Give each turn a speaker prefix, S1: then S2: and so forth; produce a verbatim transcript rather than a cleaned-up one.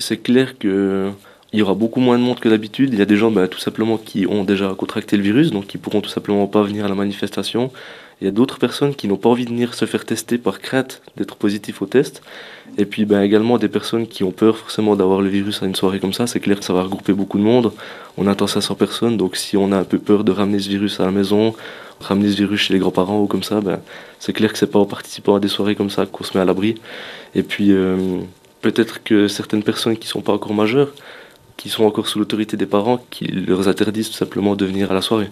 S1: c'est clair que il y aura beaucoup moins de monde que d'habitude. Il y a des gens, bah, tout simplement, qui ont déjà contracté le virus, donc qui pourront tout simplement pas venir à la manifestation. Il y a d'autres personnes qui n'ont pas envie de venir se faire tester par crainte d'être positif au test. Et puis bah, également des personnes qui ont peur forcément d'avoir le virus à une soirée comme ça. C'est clair que ça va regrouper beaucoup de monde. On attend cinq cents personnes, donc si on a un peu peur de ramener ce virus à la maison, ramener ce virus chez les grands-parents ou comme ça, ben, c'est clair que c'est pas en participant à des soirées comme ça qu'on se met à l'abri. Et puis euh, peut-être que certaines personnes qui sont pas encore majeures, qui sont encore sous l'autorité des parents, qui leur interdisent tout simplement de venir à la soirée.